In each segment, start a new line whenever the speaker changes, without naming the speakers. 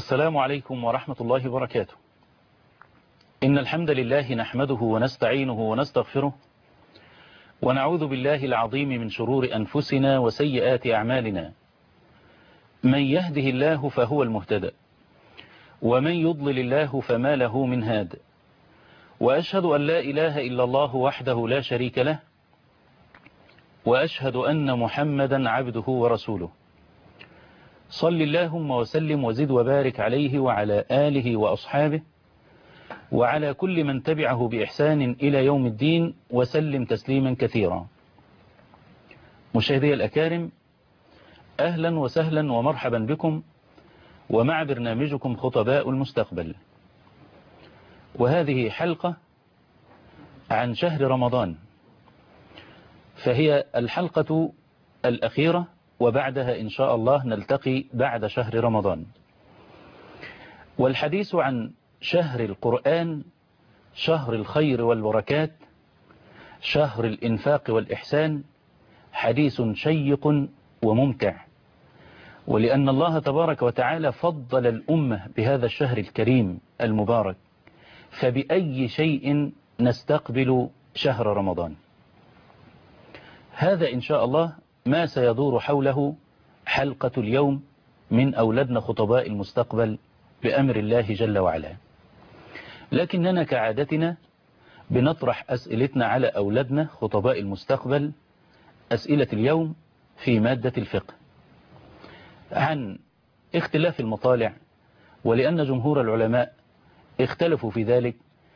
السلام عليكم ورحمة الله وبركاته. إن الحمد لله نحمده ونستعينه ونستغفره ونعوذ بالله العظيم من شرور أنفسنا وسيئات أعمالنا. من يهده الله فهو المهتدى ومن يضلل الله فما له من هاد، وأشهد أن لا إله إلا الله وحده لا شريك له، وأشهد أن محمدا عبده ورسوله. صل اللهم وسلم وزد وبارك عليه وعلى آله وأصحابه وعلى كل من تبعه بإحسان إلى يوم الدين وسلم تسليما كثيرا. مشاهدي الأكارم، أهلا وسهلا ومرحبا بكم ومع برنامجكم خطباء المستقبل، وهذه حلقة عن شهر رمضان، فهي الحلقة الأخيرة وبعدها إن شاء الله نلتقي بعد شهر رمضان. والحديث عن شهر القرآن، شهر الخير والبركات، شهر الإنفاق والإحسان، حديث شيق وممتع. ولأن الله تبارك وتعالى فضل الأمة بهذا الشهر الكريم المبارك، فبأي شيء نستقبل شهر رمضان؟ هذا إن شاء الله ما سيدور حوله حلقة اليوم من أولادنا خطباء المستقبل بأمر الله جل وعلا. لكننا كعادتنا بنطرح أسئلتنا على أولادنا خطباء المستقبل. أسئلة اليوم في مادة الفقه عن اختلاف المطالع، ولأن جمهور العلماء اختلفوا في ذلك،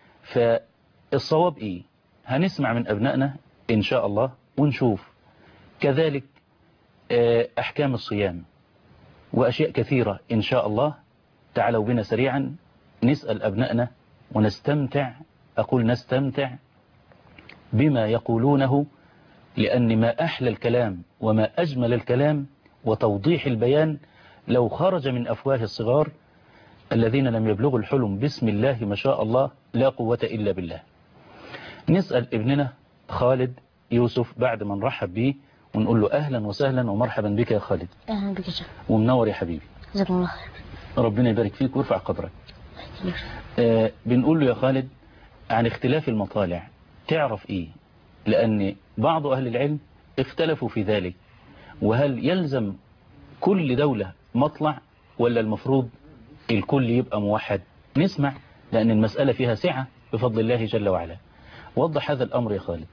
فالصواب إيه؟ هنسمع من أبنائنا إن شاء الله ونشوف كذلك أحكام الصيام وأشياء كثيرة إن شاء الله. تعالوا بنا سريعا نسأل أبنائنا ونستمتع، أقول نستمتع بما يقولونه، لأن ما أحلى الكلام وما أجمل الكلام وتوضيح البيان لو خرج من أفواه الصغار الذين لم يبلغوا الحلم بسم الله ما شاء الله لا قوة إلا بالله. نسأل ابننا خالد يوسف بعد ما نرحب به ونقول له أهلا وسهلا ومرحبا بك يا خالد.
أهلا بك يا شيخ.
ومنور يا حبيبي.
جزاك الله خير.
ربنا يبارك فيك ويرفع قدرك. بنقول له يا خالد عن اختلاف المطالع، تعرف إيه؟ لأن بعض أهل العلم اختلفوا في ذلك، وهل يلزم كل دولة مطلع ولا المفروض الكل يبقى موحد؟ نسمع لأن المسألة فيها سعة بفضل الله جل وعلا. وضح هذا الأمر يا خالد.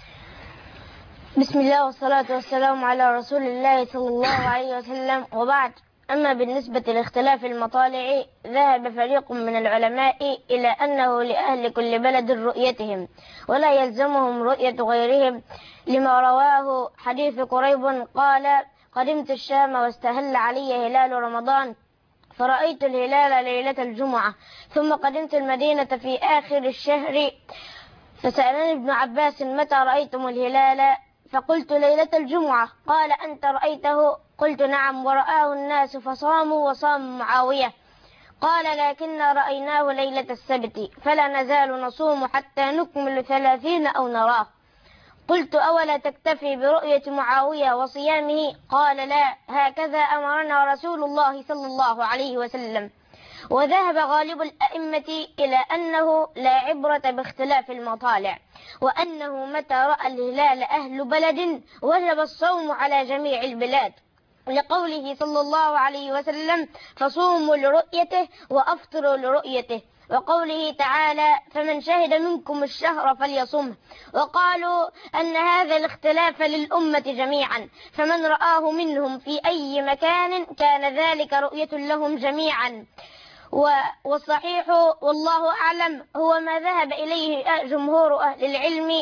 بسم الله والصلاة والسلام على رسول الله صلى الله عليه وسلم، وبعد. أما بالنسبة لاختلاف المطالع، ذهب فريق من العلماء إلى أنه لأهل كل بلد رؤيتهم ولا يلزمهم رؤية غيرهم، لما رواه حديث قريب قال: قدمت الشام واستهل علي هلال رمضان فرأيت الهلال ليلة الجمعة، ثم قدمت المدينة في آخر الشهر فسألني ابن عباس: متى رأيتم الهلال؟ فقلت: ليلة الجمعة. قال: أنت رأيته؟ قلت: نعم، ورآه الناس فصاموا وصام معاوية. قال: لكننا رأيناه ليلة السبت، فلا نزال نصوم حتى نكمل 30 أو نراه. قلت: أولا تكتفي برؤية معاوية وصيامه؟ قال: لا، هكذا أمرنا رسول الله صلى الله عليه وسلم. وذهب غالب الأئمة إلى أنه لا عبرة باختلاف المطالع، وأنه متى رأى الهلال أهل بلد وجب الصوم على جميع البلاد، لقوله صلى الله عليه وسلم: فصوموا لرؤيته وأفطروا لرؤيته، وقوله تعالى: فمن شهد منكم الشهر فليصمه. وقالوا أن هذا الاختلاف للأمة جميعا، فمن رآه منهم في أي مكان كان ذلك رؤية لهم جميعا. والصحيح والله أعلم هو ما ذهب إليه جمهور أهل العلم،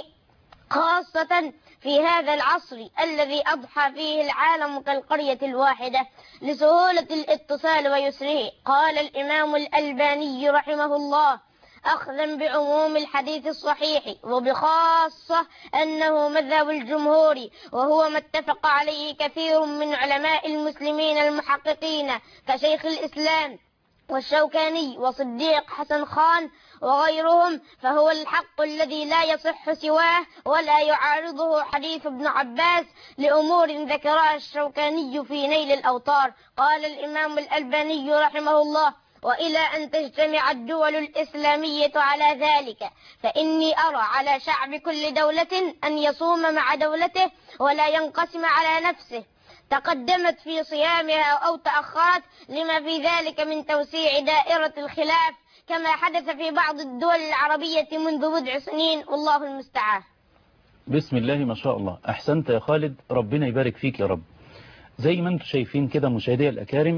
خاصة في هذا العصر الذي أضحى فيه العالم كالقرية الواحدة لسهولة الاتصال ويسره. قال الإمام الألباني رحمه الله: أخذا بعموم الحديث الصحيح وبخاصة أنه مذهب الجمهور، وهو ما اتفق عليه كثير من علماء المسلمين المحققين كشيخ الإسلام والشوكاني وصديق حسن خان وغيرهم، فهو الحق الذي لا يصح سواه ولا يعارضه حديث ابن عباس لأمور ذكرها الشوكاني في نيل الأوطار. قال الإمام الألباني رحمه الله: وإلى أن تجتمع الدول الإسلامية على ذلك، فإني أرى على شعب كل دولة أن يصوم مع دولته ولا ينقسم على نفسه، تقدمت في صيامها أو تأخرت، لما في ذلك من توسيع دائرة الخلاف كما حدث في بعض الدول العربية منذ بضع سنين، والله المستعان.
بسم الله ما شاء الله. أحسنت يا خالد، ربنا يبارك فيك يا رب. زي ما انتم شايفين كده مشاهدي الأكارم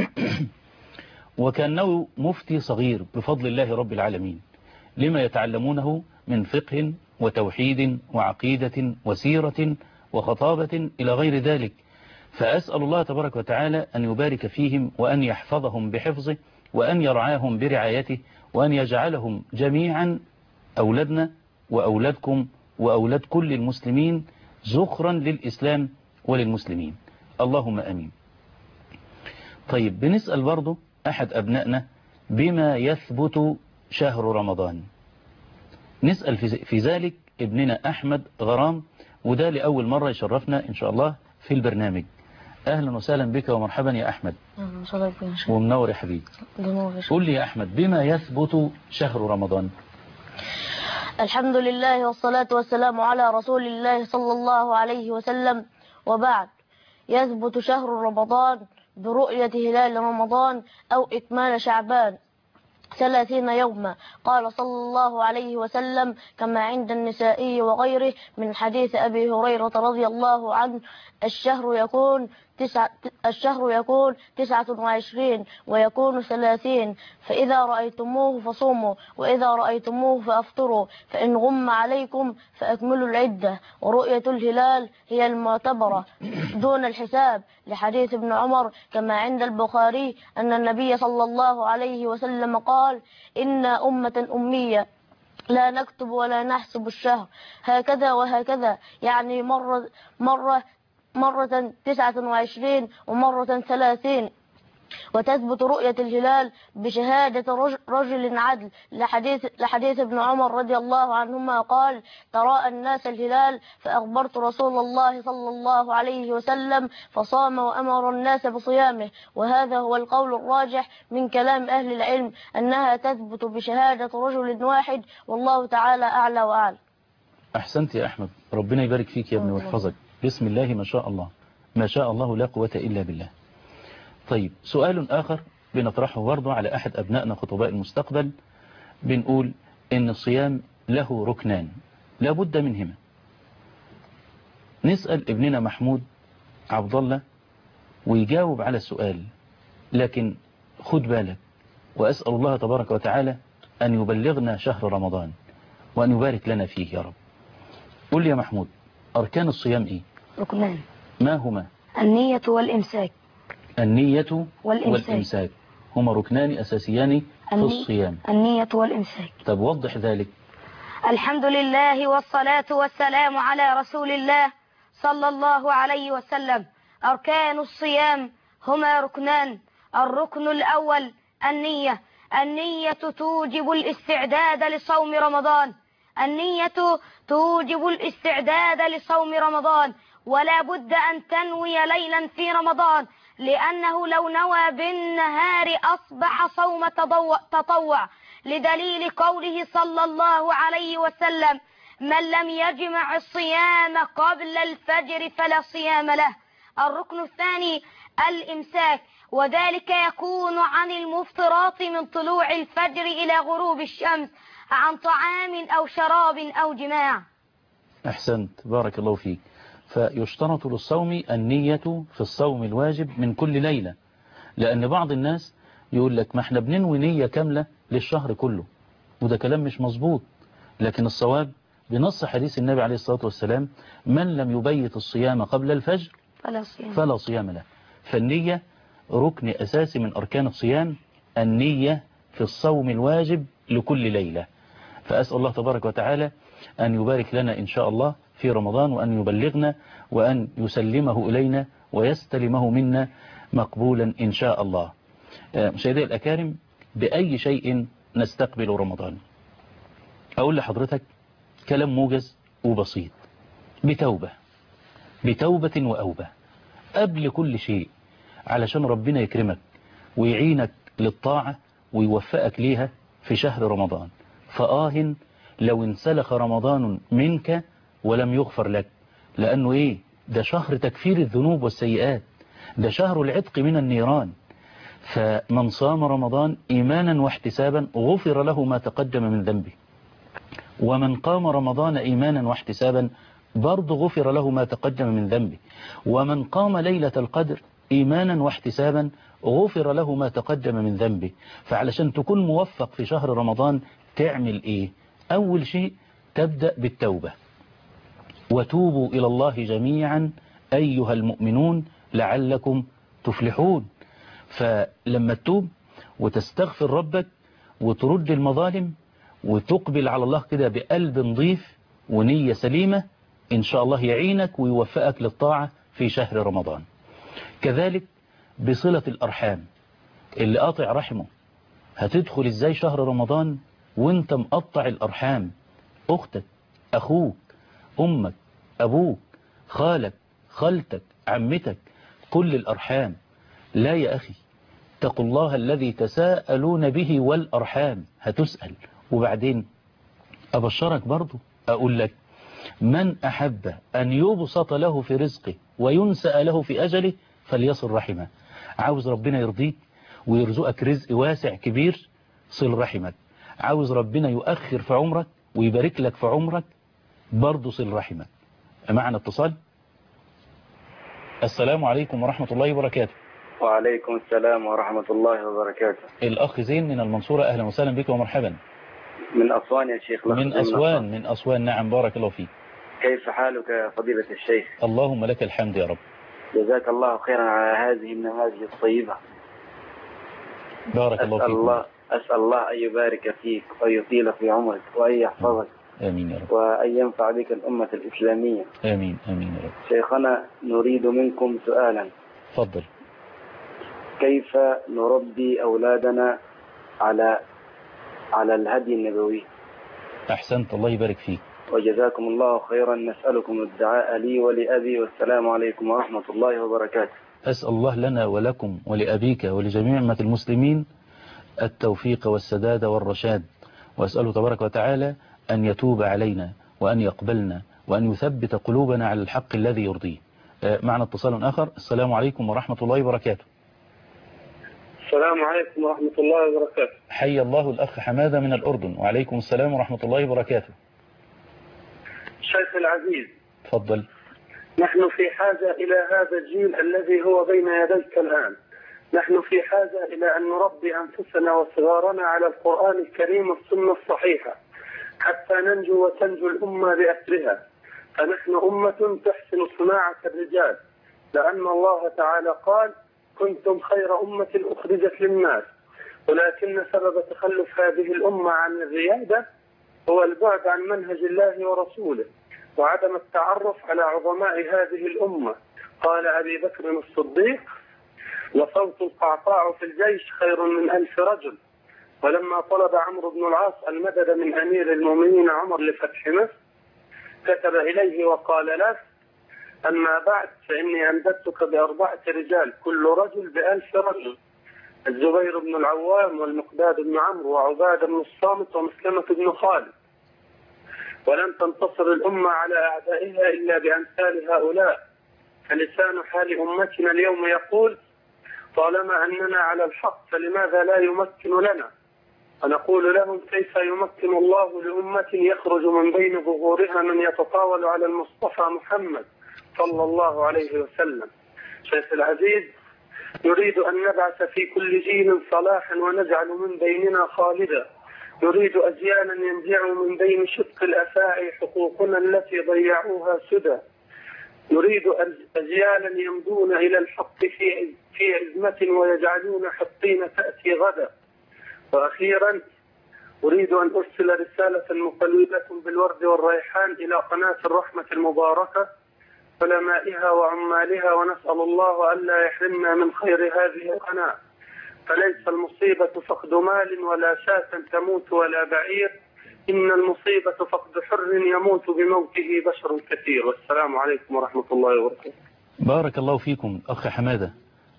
وكأنه مفتي صغير بفضل الله رب العالمين لما يتعلمونه من فقه وتوحيد وعقيدة وسيرة وخطابة إلى غير ذلك. فأسأل الله تبارك وتعالى أن يبارك فيهم وأن يحفظهم بحفظه وأن يرعاهم برعايته وأن يجعلهم جميعا أولادنا وأولادكم وأولاد كل المسلمين زخرا للإسلام وللمسلمين، اللهم أمين. طيب بنسأل برضو أحد أبنائنا بما يثبت شهر رمضان. نسأل في ذلك ابننا أحمد غرام، وده لأول مرة يشرفنا إن شاء الله في البرنامج. أهلا وسهلا بك ومرحبا يا أحمد، ومنور يا حبيبي. قل لي يا أحمد بما يثبت شهر رمضان.
الحمد لله والصلاة والسلام على رسول الله صلى الله عليه وسلم، وبعد. يثبت شهر رمضان برؤية هلال رمضان أو إكمال شعبان 30 يوما، قال صلى الله عليه وسلم كما عند النسائي وغيره من حديث أبي هريرة رضي الله عنه: الشهر يكون 29 ويكون 30، فإذا رأيتموه فصوموا وإذا رأيتموه فأفطروا، فإن غم عليكم فأكملوا العدة. ورؤية الهلال هي المعتبرة دون الحساب، لحديث ابن عمر كما عند البخاري أن النبي صلى الله عليه وسلم قال: إنا أمة أمية لا نكتب ولا نحسب الشهر، هكذا وهكذا، يعني مرة 29 ومرة 30. وتثبت رؤية الهلال بشهادة رجل عدل، لحديث ابن عمر رضي الله عنهما قال: تراءى الناس الهلال فأخبرت رسول الله صلى الله عليه وسلم فصام وأمر الناس بصيامه. وهذا هو القول الراجح من كلام أهل العلم، أنها تثبت بشهادة رجل واحد، والله تعالى أعلى وأعلى.
أحسنت يا أحمد، ربنا يبارك فيك يا ابني ويحفظك. بسم الله ما شاء الله، ما شاء الله لا قوة إلا بالله. طيب سؤال آخر بنطرحه برضه على أحد أبنائنا خطباء المستقبل. بنقول إن الصيام له ركنان لا بد منهما. نسأل ابننا محمود عبد الله ويجاوب على السؤال، لكن خد بالك، وأسأل الله تبارك وتعالى أن يبلغنا شهر رمضان وأن يبارك لنا فيه يا رب. قل لي يا محمود، أركان الصيام إيه؟
ركنان.
ما هما؟
النية والإمساك.
النية والإمساك هما ركنان أساسيان في الصيام.
النية والإمساك.
طب وضح ذلك.
الحمد لله والصلاة والسلام على رسول الله صلى الله عليه وسلم. أركان الصيام هما ركنان. الركن الأول النية. النية توجب الاستعداد لصوم رمضان. النية توجب الاستعداد لصوم رمضان، ولا بد أن تنوي ليلا في رمضان، لأنه لو نوى بالنهار أصبح صوم تطوع، لدليل قوله صلى الله عليه وسلم: من لم يجمع الصيام قبل الفجر فلا صيام له. الركن الثاني الإمساك، وذلك يكون عن المفطرات من طلوع الفجر إلى غروب الشمس، عن طعام أو شراب أو جماع.
أحسنت، بارك الله فيك. فيشترط للصوم النية في الصوم الواجب من كل ليلة، لأن بعض الناس يقول لك ما احنا بننوي نية كاملة للشهر كله، وده كلام مش مظبوط. لكن الصواب بنص حديث النبي عليه الصلاة والسلام: من لم يبيت الصيام قبل الفجر فلا صيام له. فالنية ركن أساسي من أركان الصيام، النية في الصوم الواجب لكل ليلة. فأسأل الله تبارك وتعالى أن يبارك لنا إن شاء الله في رمضان، وأن يبلغنا وأن يسلمه إلينا ويستلمه منا مقبولا إن شاء الله. مشاهدي الأكارم، بأي شيء نستقبل رمضان؟ أقول لحضرتك كلام موجز وبسيط: بتوبة وأوبة قبل كل شيء، علشان ربنا يكرمك ويعينك للطاعة ويوفقك ليها في شهر رمضان. فآه لو انسلخ رمضان منك ولم يغفر لك، لأنه إيه؟ ده شهر تكفير الذنوب والسيئات، ده شهر العتق من النيران. فمن صام رمضان إيمانا واحتسابا غفر له ما تقدم من ذنبه، ومن قام رمضان إيمانا واحتسابا برضه غفر له ما تقدم من ذنبه، ومن قام ليلة القدر إيمانا واحتسابا غفر له ما تقدم من ذنبه. فعلشان تكون موفق في شهر رمضان تعمل إيه؟ أول شيء تبدأ بالتوبة، وتوبوا إلى الله جميعا أيها المؤمنون لعلكم تفلحون. فلما تتوب وتستغفر ربك وترد المظالم وتقبل على الله كده بقلب نظيف ونية سليمة، إن شاء الله يعينك ويوفقك للطاعة في شهر رمضان. كذلك بصلة الأرحام، اللي قاطع رحمه هتدخل إزاي شهر رمضان وانت مقطع الأرحام؟ أختك، أخوك، أمك، أبوك، خالك، خالتك، عمتك، كل الأرحام. لا يا أخي، اتقوا الله الذي تساءلون به والأرحام، هتسأل. وبعدين أبشرك برضو أقول لك من أحب أن يبسط له في رزقه وينسأ له في أجله فليصل رحمه. عاوز ربنا يرضيك ويرزقك رزق واسع كبير، صل رحمك. عاوز ربنا يؤخر في عمرك ويبارك لك في عمرك، برضو صل رحمك. معنا اتصال. السلام عليكم ورحمة الله وبركاته.
وعليكم السلام ورحمة الله وبركاته.
الأخ زين من المنصورة، أهلا وسهلا بك ومرحبا.
من أسوان يا شيخ.
من أسوان. نعم، بارك الله فيك.
كيف حالك يا فضيلة الشيخ؟
اللهم لك الحمد يا رب.
جزاك الله خيرا على هذه النماذج الطيبة.
بارك الله فيك.
أسأل الله أن يبارك فيك ويطيل في عمرك وأن يحفظك.
آمين يا رب.
وأن ينفع بك الأمة الإسلامية.
آمين آمين يا رب.
شيخنا، نريد منكم سؤالا.
تفضل.
كيف نربي أولادنا على الهدي النبوي؟
أحسنت، الله يبارك فيك.
وجزاكم الله خيرا. نسألكم الدعاء لي ولأبي، والسلام عليكم ورحمة الله وبركاته.
أسأل الله لنا ولكم ولأبيك ولجميع أمة المسلمين التوفيق والسداد والرشاد، وأسأله تبارك وتعالى أن يتوب علينا وأن يقبلنا وأن يثبت قلوبنا على الحق الذي يرضيه. معنا اتصال آخر. السلام عليكم ورحمة الله وبركاته.
السلام عليكم ورحمة الله وبركاته.
حي الله الأخ حمادة من الأردن. وعليكم السلام ورحمة الله وبركاته.
شيخ العزيز،
تفضل.
نحن في حاجة إلى هذا الجيل الذي هو بين يديك الآن. نحن في حاجة إلى أن نربي أنفسنا وصغارنا على القرآن الكريم والسنة الصحيحة حتى ننجو وتنجو الأمة بأسرها. فنحن أمة تحسن صناعة الرجال، لأن الله تعالى قال: كنتم خير أمة أخرجت للناس. ولكن سبب تخلف هذه الأمة عن الريادة هو البعد عن منهج الله ورسوله وعدم التعرف على عظماء هذه الأمة. قال أبي بكر الصديق: وصوت القعقاع في الجيش خير من 1000 رجل. ولما طلب عمرو بن العاص المدد من أمير المؤمنين عمر لفتح مصر كتب إليه وقال له: أما بعد فإني أمددتك ب4 رجال كل رجل ب1000 رجل: الزبير بن العوام والمقداد بن عمرو وعبادة بن الصامت ومسلمة بن خالد. ولن تنتصر الأمة على أعدائها إلا بأمثال هؤلاء. فلسان حال أمتنا اليوم يقول: طالما أننا على الحق فلماذا لا يمكن لنا؟ ونقول لهم: كيف يمكن الله لأمة يخرج من بين ظهورها من يتطاول على المصطفى محمد صلى الله عليه وسلم. شيخ العزيز، نريد أن نبعث في كل جيل صلاحا ونجعل من بيننا خالدا. نريد أجيالا ينزعوا من بين شق الأفاعي حقوقنا التي ضيعوها سدى. نريد أجيالا يمضون إلى الحق في عزمة ويجعلون حطين تأتي غدا. وأخيرا أريد أن أرسل رسالة مقلدة بالورد والريحان إلى قناة الرحمة المباركة علمائها وعمالها، ونسأل الله ألا يحرمنا من خير هذه القناة. فليس المصيبة فقد مال ولا شاة تموت ولا بعير، إن المصيبة فقد حر يموت بموته بشر كثير. والسلام عليكم ورحمة الله وبركاته.
بارك الله فيكم أخ حمادة.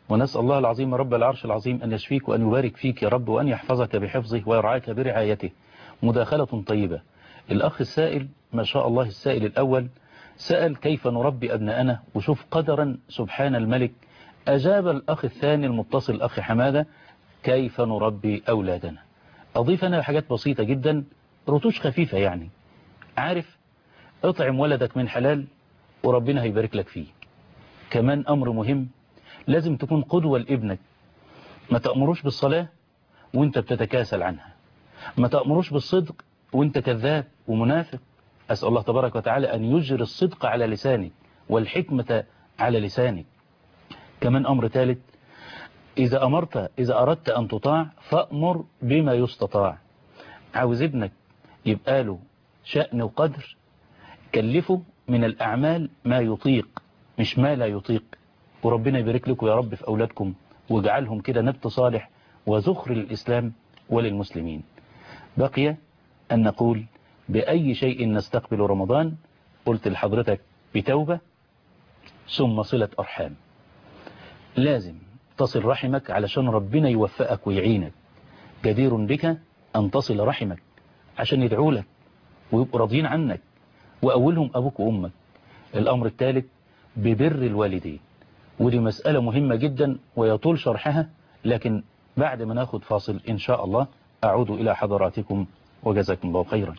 ونسأل الله العظيم رب العرش العظيم أن يشفيك وأن يبارك فيك يا رب، وأن يحفظك بحفظه ويرعاك برعايته. مداخلة طيبة. الأخ السائل ما شاء الله، السائل الأول سأل كيف نربي أبناءنا، وشوف قدرا سبحان الملك أجاب الأخ الثاني المتصل الأخ حمادة كيف نربي أولادنا. أضيف أنا حاجات بسيطة جدا، رتوش خفيفة يعني. عارف، اطعم ولدك من حلال وربنا هيبارك لك فيه. كمان أمر مهم، لازم تكون قدوة لابنك. ما تأمروش بالصلاة وانت بتتكاسل عنها، ما تأمروش بالصدق وانت كذاب ومنافق. أسأل الله تبارك وتعالى أن يجري الصدق على لسانك والحكمة على لسانك. كمان أمر ثالث، إذا أردت أن تطاع فأمر بما يستطاع. عاوز ابنك يبقى له شأن وقدر، كلفه من الأعمال ما يطيق مش ما لا يطيق. وربنا يبارك لكم يا رب في أولادكم واجعلهم كده نبت صالح وذخر للإسلام وللمسلمين. بقي أن نقول بأي شيء نستقبل رمضان. قلت لحضرتك بتوبة ثم صلة أرحام. لازم تصل رحمك علشان ربنا يوفقك ويعينك. جدير بك أن تصل رحمك عشان يدعوا لك ويبقوا راضيين عنك، وأولهم أبوك وأمك. الأمر الثالث ببر الوالدين، ودي مسألة مهمة جدا ويطول شرحها، لكن بعد ما ناخد فاصل إن شاء الله أعود إلى حضراتكم وجزاكم الله خيرا.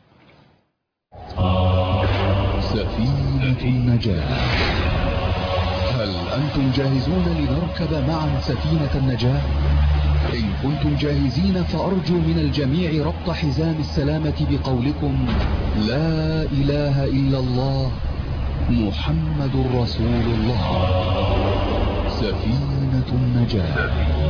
سفينة النجاة، هل أنتم جاهزون لنركب معا سفينة النجاة؟ إن كنتم جاهزين فأرجو من الجميع ربط حزام السلامة بقولكم لا إله إلا الله محمد رسول الله. سفينة النجاة.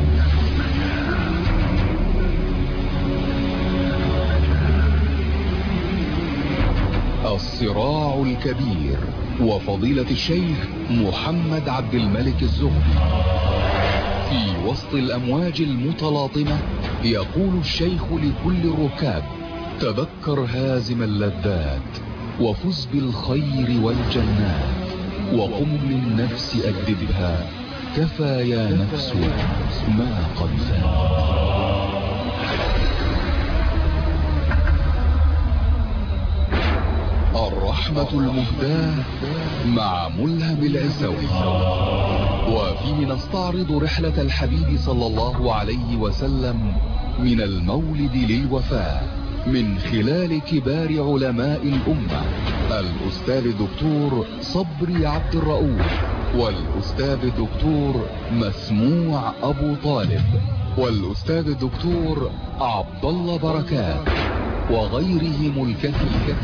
الصراع الكبير وفضيلة الشيخ محمد عبد الملك الزهري. في وسط الأمواج المتلاطمة يقول الشيخ لكل الركاب تذكر هازم اللذات وفز بالخير والجنات، وقم للنفس أدبها كفى يا نفس ما قد فات. الرحمة المهداة مع ملهم العزوي، وفيه نستعرض رحلة الحبيب صلى الله عليه وسلم من المولد للوفاة من خلال كبار علماء الأمة، الأستاذ الدكتور صبري عبد الرؤوف، والأستاذ الدكتور مسموع أبو طالب، والأستاذ الدكتور عبد الله بركات، وغيرهم الكثير.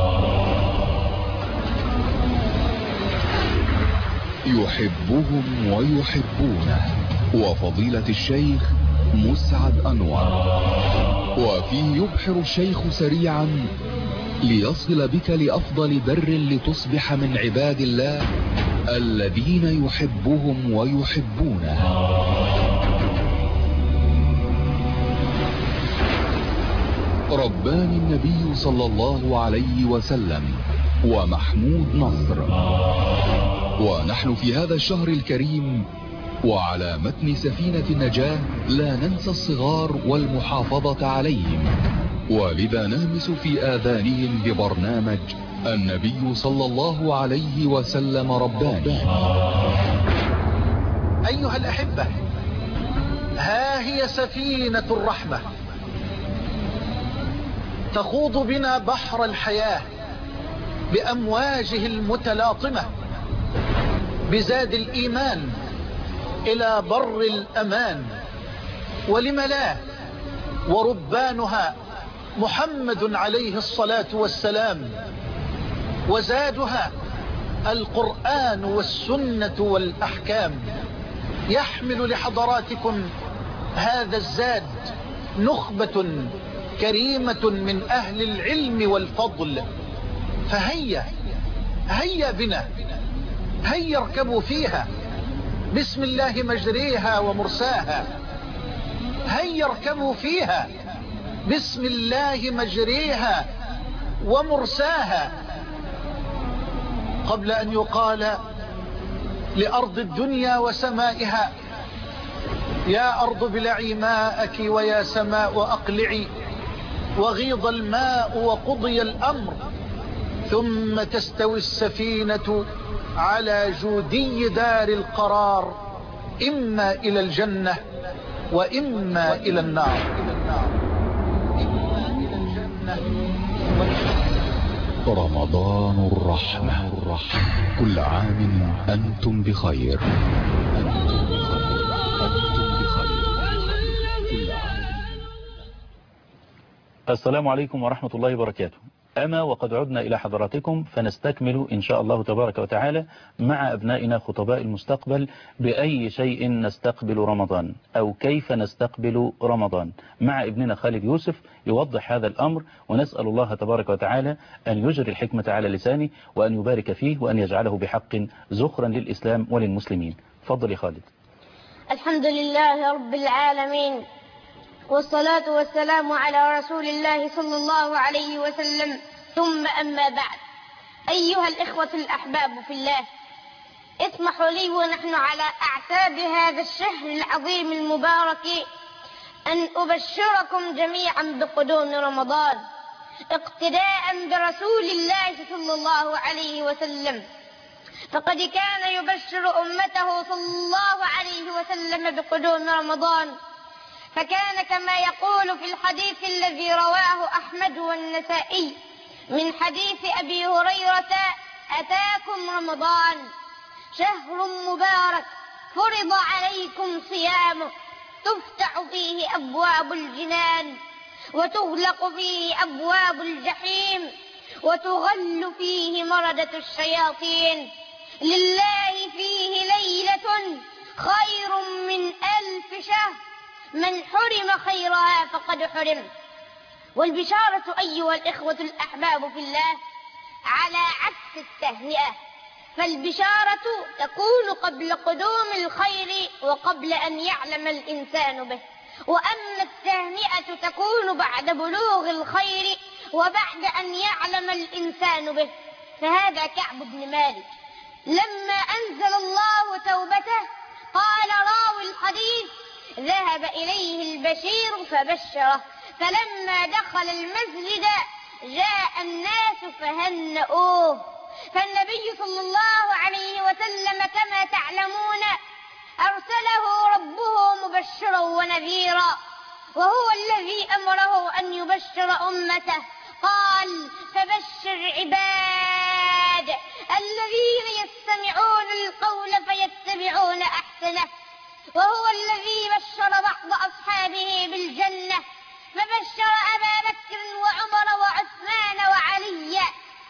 يحبهم ويحبونه، وفضيلة الشيخ مسعد أنور. وفيه يبحر الشيخ سريعا ليصل بك لأفضل بر لتصبح من عباد الله الذين يحبهم ويحبونه. رباني النبي صلى الله عليه وسلم ومحمود نصر. ونحن في هذا الشهر الكريم وعلى متن سفينة النجاة لا ننسى الصغار والمحافظة عليهم، ولذا نهمس في آذانهم ببرنامج النبي صلى الله عليه وسلم رباني.
أيها الأحبة، ها هي سفينة الرحمة تخوض بنا بحر الحياة بأمواجه المتلاطمة بزاد الإيمان إلى بر الأمان. ولم لا، وربانها محمد عليه الصلاة والسلام، وزادها القرآن والسنة والأحكام. يحمل لحضراتكم هذا الزاد نخبة كريمة من أهل العلم والفضل. فهيا بنا، هيا اركبوا فيها، بسم الله مجريها ومرساها. هيا اركبوا فيها، بسم الله مجريها ومرساها. قبل أن يقال لأرض الدنيا وسمائها يا أرض ابلعي ماءك ويا سماء أقلعي، وغيض الماء وقضي الأمر، ثم تستوي السفينة على جودي دار القرار، إما إلى الجنة وإما إلى النار.
رمضان الرحمة. كل عام أنتم بخير.
السلام عليكم ورحمة الله وبركاته. أما وقد عدنا إلى حضراتكم فنستكمل إن شاء الله تبارك وتعالى مع أبنائنا خطباء المستقبل بأي شيء نستقبل رمضان أو كيف نستقبل رمضان، مع ابننا خالد يوسف يوضح هذا الأمر، ونسأل الله تبارك وتعالى أن يجري الحكمة على لسانه وأن يبارك فيه وأن يجعله بحق زخرا للإسلام وللمسلمين. فضل يا خالد.
الحمد لله رب العالمين، والصلاة والسلام على رسول الله صلى الله عليه وسلم، ثم أما بعد. أيها الإخوة الأحباب في الله، اسمحوا لي ونحن على أعتاب هذا الشهر العظيم المبارك أن أبشركم جميعا بقدوم رمضان، اقتداء برسول الله صلى الله عليه وسلم، فقد كان يبشر أمته صلى الله عليه وسلم بقدوم رمضان، فكان كما يقول في الحديث الذي رواه أحمد والنسائي من حديث أبي هريرة: أتاكم رمضان شهر مبارك فرض عليكم صيامه، تفتح فيه أبواب الجنان وتغلق فيه أبواب الجحيم وتغل فيه مردة الشياطين، لله فيه ليلة خير من 1000 شهر، من حرم خيرها فقد حرم. والبشارة أيها الإخوة الأحباب في الله على عكس التهنئة، فالبشارة تكون قبل قدوم الخير وقبل أن يعلم الإنسان به، وأما التهنئة تكون بعد بلوغ الخير وبعد أن يعلم الإنسان به. فهذا كعب بن مالك لما أنزل الله توبته قال راوي الحديث: ذهب إليه البشير فبشره، فلما دخل المسجد جاء الناس فهنؤوه. فالنبي صلى الله عليه وسلم كما تعلمون أرسله ربه مبشرا ونذيرا، وهو الذي أمره أن يبشر أمته، قال: فبشر عباد الذين يستمعون القول فيتبعون أحسنه. وهو الذي بشر بعض أصحابه بالجنة، فبشر أبا بكر وعمر وعثمان وعلي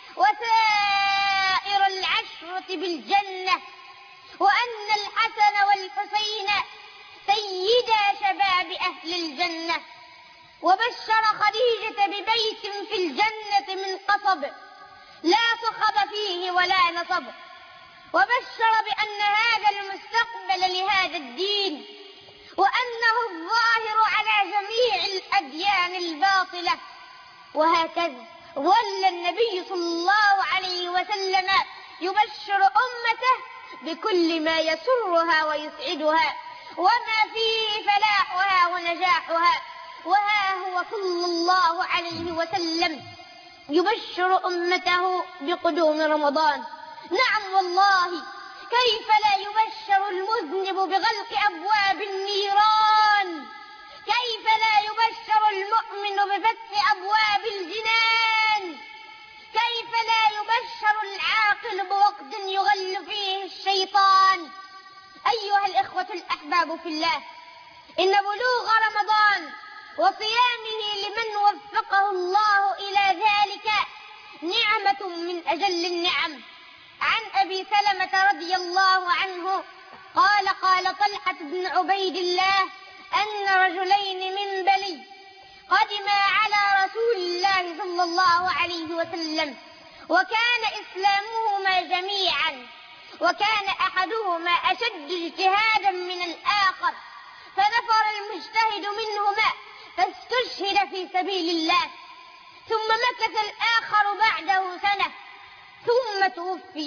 وسائر العشرة بالجنة، وأن الحسن والحسين سيدا شباب أهل الجنة. وبشر خديجة ببيت في الجنة من قصب لا صخب فيه ولا نصب، وبشر بأن هذا المستقبل لهذا الدين، وأنه الظاهر على جميع الأديان الباطلة. وهكذا ظل النبي صلى الله عليه وسلم يبشر أمته بكل ما يسرها ويسعدها وما فيه فلاحها ونجاحها. وها هو صلى الله عليه وسلم يبشر أمته بقدوم رمضان. نعم والله، كيف لا يبشر المذنب بغلق أبواب النيران؟ كيف لا يبشر المؤمن بفتح أبواب الجنان؟ كيف لا يبشر العاقل بوقت يغل فيه الشيطان؟ أيها الإخوة الأحباب في الله، إن بلوغ رمضان وصيامه لمن وفقه الله إلى ذلك نعمة من أجل النعم. عن أبي سلمة رضي الله عنه قال: قال طلحة بن عبيد الله أن رجلين من بلي قدما على رسول الله صلى الله عليه وسلم، وكان إسلامهما جميعا، وكان أحدهما أشد اجتهادا من الآخر، فنفر المجتهد منهما فاستشهد في سبيل الله، ثم مكث الآخر بعده سنة ثم توفي.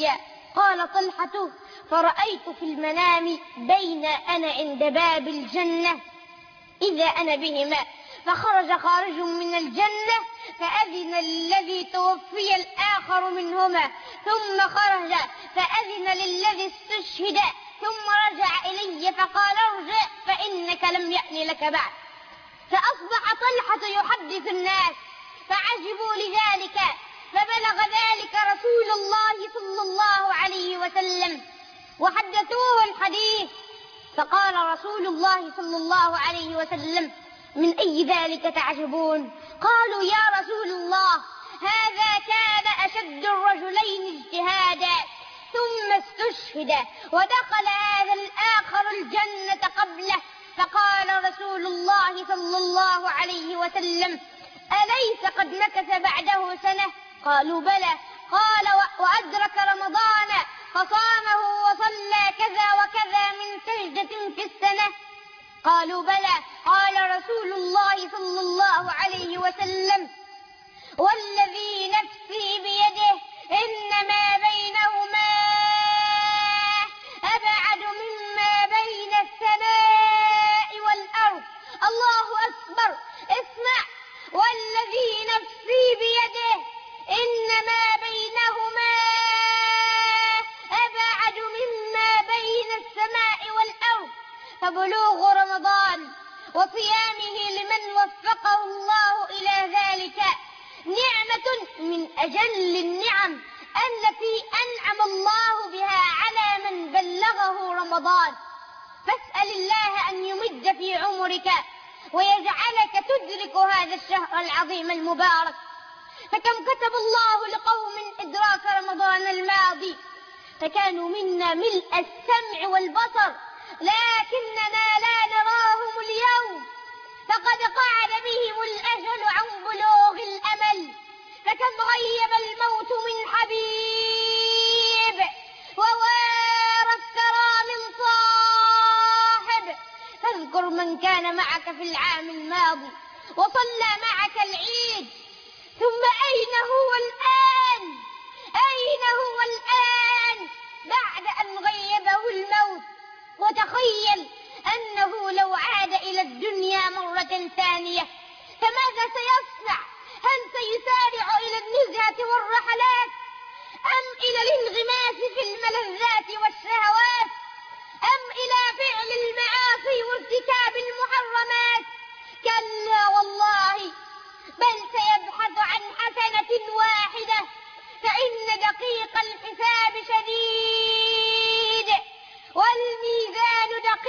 قال طلحة: فرأيت في المنام بين أنا عند باب الجنة إذا أنا بهما، فخرج خارج من الجنة فأذن الذي توفي الآخر منهما، ثم خرج فأذن للذي استشهد، ثم رجع إلي فقال: ارجع فإنك لم يأن لك بعد. فأصبح طلحة يحدث الناس فعجبوا لذلك، فبلغ ذلك رسول الله صلى الله عليه وسلم وحدثوه الحديث، فقال رسول الله صلى الله عليه وسلم: من أي ذلك تعجبون؟ قالوا: يا رسول الله، هذا كان أشد الرجلين اجتهادا ثم استشهد، ودخل هذا الآخر الجنة قبله. فقال رسول الله صلى الله عليه وسلم: أليس قد مكث بعده سنة؟ قالوا: بلى. قال: وأدرك رمضان فصامه وصلى كذا وكذا من سجدة في السنة؟ قالوا: بلى. قال رسول الله صلى الله عليه وسلم: والذي نفسي بيده إنما بينهما أبعد مما بين السماء والأرض. الله أكبر. اسمع: والذي نفسي بيده إنما بينهما أبعد مما بين السماء والأرض. فبلوغ رمضان وصيامه لمن وفقه الله إلى ذلك نعمة من أجل النعم التي أنعم الله بها على من بلغه رمضان. فاسأل الله أن يمد في عمرك ويجعلك تدرك هذا الشهر العظيم المبارك. فكم كتب الله لقوم إدراك رمضان الماضي، فكانوا منا ملء السمع والبصر، لكننا لا نراهم اليوم، فقد قعد بهم الأجل عن بلوغ الأمل. فكم غيب الموت من حبيب، ووارى الثرى من صاحب. فاذكر من كان معك في العام الماضي وصلى معك العيد، ثم أين هو الآن؟ أين هو الآن بعد أن غيبه الموت؟ وتخيل أنه لو عاد إلى الدنيا مرة ثانية فماذا سيصنع؟ هل سيسارع إلى النزهة والرحلات، أم إلى الانغماس في الملذات والشهوات، أم إلى فعل المعاصي وارتكاب المحرمات؟ كلا والله، بل سيبحث عن حسنة واحدة، فإن دقيق الحساب شديد، والميزان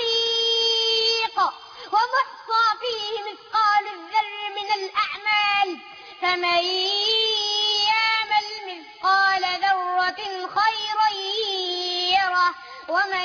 دقيق، ومحصى فيه مثقال الذر من الأعمال. فمن يعمل مثقال ذرة خيرا يره، ومن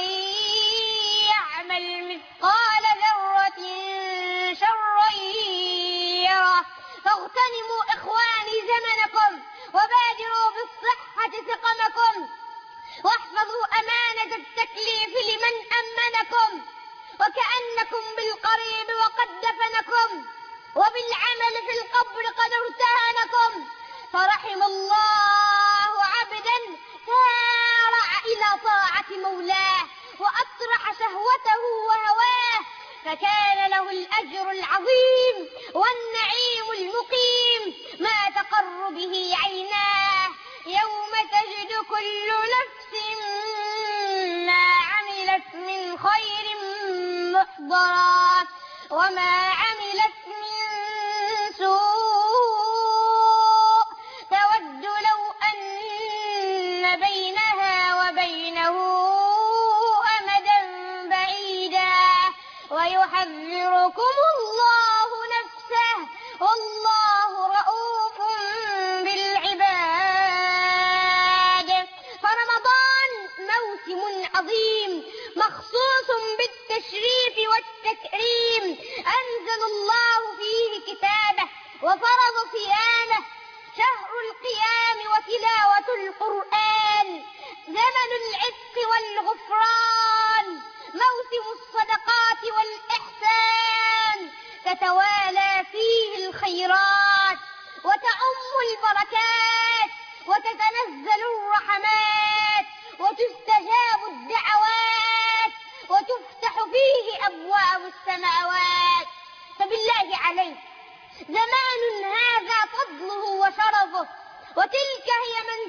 يعمل مثقال ذرة شرا يره. فاغتنموا إخواني زمنكم، وبادروا بالصحة سقمكم، واحفظوا أمانة التكليف لمن أمنكم، وكأنكم بالقريب وقد دفنكم، وبالعمل في القبر قد ارتهنكم. فرحم الله عبدا سارع إلى طاعة مولاه وأطرح شهوته وهواه، فكان له الأجر العظيم والنعيم المقيم ما تقر به عيناه يوم تجد كل نفس ما عملت من خير محضرا، وما عملت من سوء تود لو أن بينها وبينه أمدا بعيدا. ويحذركم الله نفسه، والله رؤوف بالعباد. فرمضان موسم عظيم مخصوص بالتشريف والتكريم، أنزل الله فيه كتابه وفرض صيامه، شهر القيام وتلاوة القرآن، زمن العتق والغفران، موسم الصدقات والإحسان، تتوالى فيه الخيرات وتعم البركات وتتنزل الرحمات وتنزل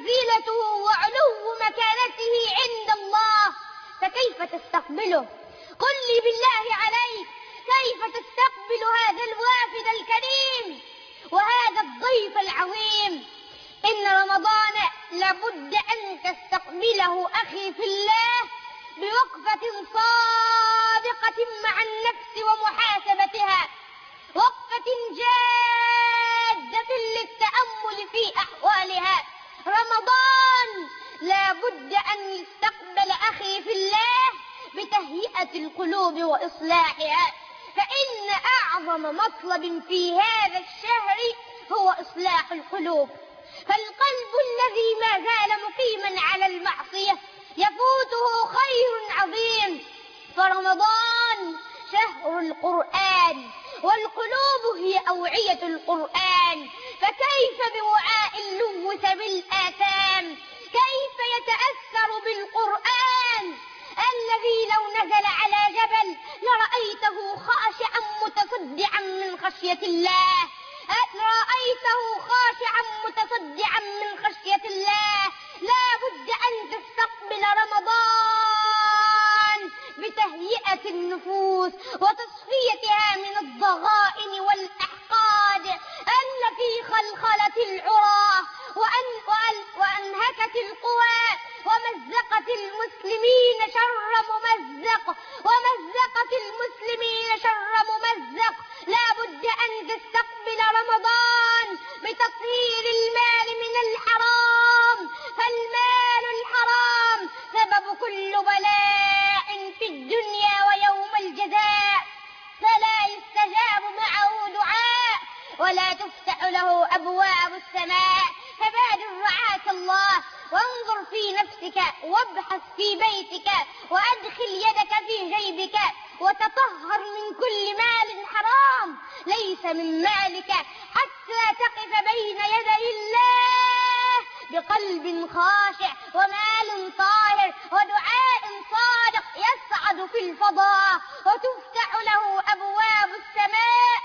منزلته وعلو مكانته عند الله، فكيف تستقبله؟ قل لي بالله عليك، كيف تستقبل هذا الوافد الكريم وهذا الضيف العظيم؟ إن رمضان لابد أن تستقبله أخي في الله بوقفة صادقة مع النفس ومحاسبتها، وقفة جادة للتأمل في أحوالها. رمضان لابد أن يستقبل أخي في الله بتهيئة القلوب وإصلاحها، فإن أعظم مطلب في هذا الشهر هو إصلاح القلوب. فالقلب الذي ما زال مقيما على المعصية يفوته خير عظيم، فرمضان شهر القرآن، والقلوب هي أوعية القرآن، فكيف بوعاء لوث بالآثام؟ كيف يتأثر بالقرآن الذي لو نزل على جبل لرأيته خاشعا متصدعا من خشية الله، رأيته خاشعا متصدعا من خشية الله. لا بد أن تستقبل رمضان بتهيئة النفوس وتصفيتها من الضغائن والأحقاد التي خلخلت العرى وأنهكت القوى ومزقت المسلمين شر ممزق، ومزقت المسلمين شر ممزق. لا بد أن تستقبل رمضان بتطهير المال من الحرام، فالمال الحرام سبب كل بلاء في الدنيا ويوم الجزاء، فلا يستجاب معه دعاء ولا تفتح له أبواب السماء. فبادر رعاك الله وانظر في نفسك وابحث في بيتك وأدخل يدك في جيبك وتطهر من كل مال حرام ليس من مالك، حتى تقف بين يدي الله بقلب خاشع ومال طاهر ودعاء صادق يصعد في الفضاء وتفتح له أبواب السماء.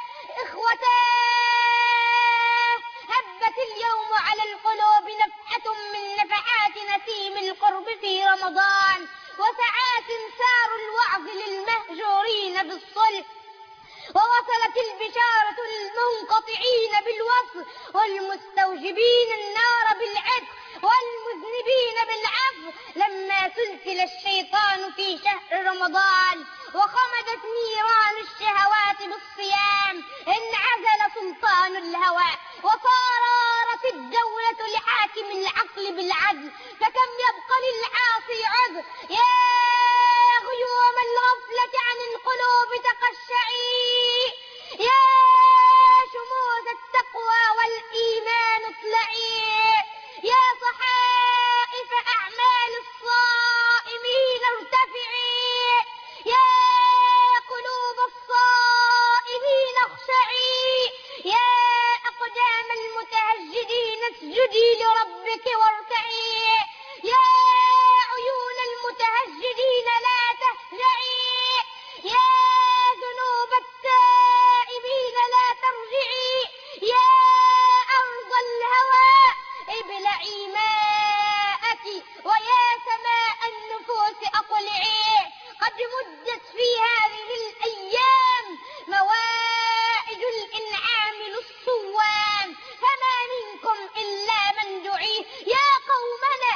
إخوتاه، هبت اليوم على القلوب نفحة من نفحات نسيم القرب في رمضان، وساعات سار الوعظ للمهجورين بالصلح، ووصلت البشارة للمنقطعين بالوصل، والمستوجبين النار بالعتق، والمذنبين بالعفو، لما سلسل الشيطان في شهر رمضان وخمدت نيران الشهوات بالصيام، انعزل سلطان الهوى وصارت الدولة لحاكم العقل بالعدل، فكم يبقى للعاصي عذر. يا غيوم الغفلة عن القلوب تقشعي، يا شموس التقوى والإيمان اطلعي، يا صحائف أعمال الصائمين ارتفعي، يا قلوب الصائمين اخشعي، يا أقدام المتهجدين اسجدي لربك واركعي، يا عيون المتهجدين لا تهجعي، يا ذنوب التائبين لا ترجعي، يا أرض الهوى ابلعي ماءك، ويا سماء النفوس أقلعي. قد مدت في هذه الأيام موائد الإنعام للصوام، فما منكم إلا من دعي. يا قومنا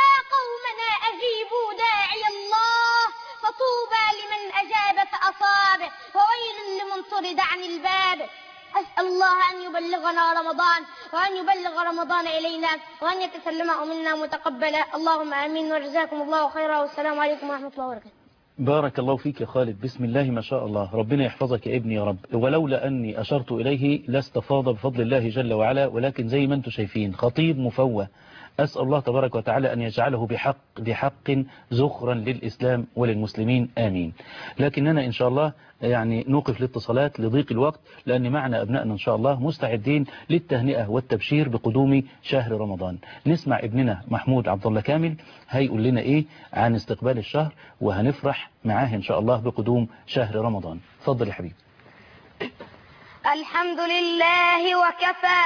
أجيبوا داعي الله، فطوبى لمن أجاب فأصاب، وويل لمن طرد عن الباب. أسأل الله أن يبلغنا رمضان، وأن يبلغ رمضان إلينا، وأن يتسلمه منا متقبلا. اللهم آمين، وجزاكم الله خيرا، والسلام عليكم ورحمة الله وبركاته.
بارك الله فيك يا خالد، بسم الله ما شاء الله، ربنا يحفظك يا ابني يا رب. ولولا أني أشرت إليه لاستفاض بفضل الله جل وعلا، ولكن زي ما انتم شايفين خطيب مفوه. أسأل الله تبارك وتعالى أن يجعله بحق زخرا للإسلام وللمسلمين، آمين. لكننا إن شاء الله يعني نوقف الاتصالات لضيق الوقت، لأن معنا أبنائنا إن شاء الله مستعدين للتهنئة والتبشير بقدوم شهر رمضان. نسمع ابننا محمود عبد الله كامل هيقول لنا إيه عن استقبال الشهر، وهنفرح معاه إن شاء الله بقدوم شهر رمضان. تفضل يا حبيبي.
الحمد لله وكفى،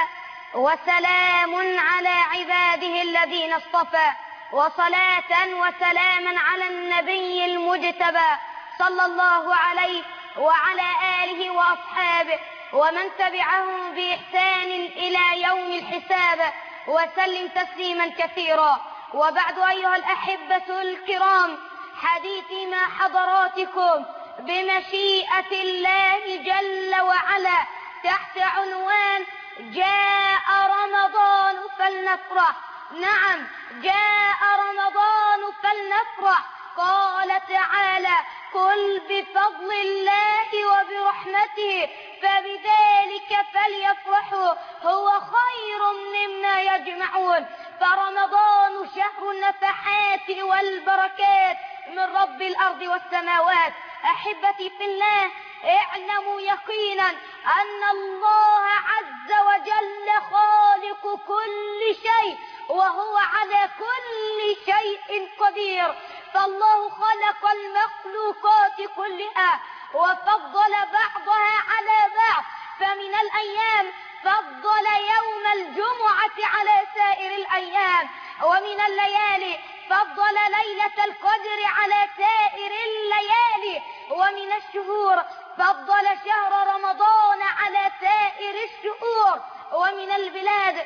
وسلام على عباده الذين اصطفى، وصلاة وسلاما على النبي المجتبى صلى الله عليه وعلى آله وأصحابه ومن تبعهم بإحسان إلى يوم الحساب، وسلم تسليما كثيرا. وبعد أيها الأحبة الكرام، حديثي مع حضراتكم بمشيئة الله جل وعلا تحت عنوان جاء رمضان فلنفرح. نعم، جاء رمضان فلنفرح. قال تعالى: قل بفضل الله وبرحمته فبذلك فليفرحوا هو خير مما يجمعون. فرمضان شهر النفحات والبركات من رب الأرض والسماوات. أحبتي في الله، اعلموا يقينا أن الله عز وجل خالق كل شيء وهو على كل شيء قدير. فالله خلق المخلوقات كلها وفضل بعضها على بعض، فمن الأيام فضل يوم الجمعة على سائر الأيام، ومن الليالي فضل ليلة القدر على سائر الليالي، ومن الشهور فضل شهر رمضان على سائر الشهور، ومن البلاد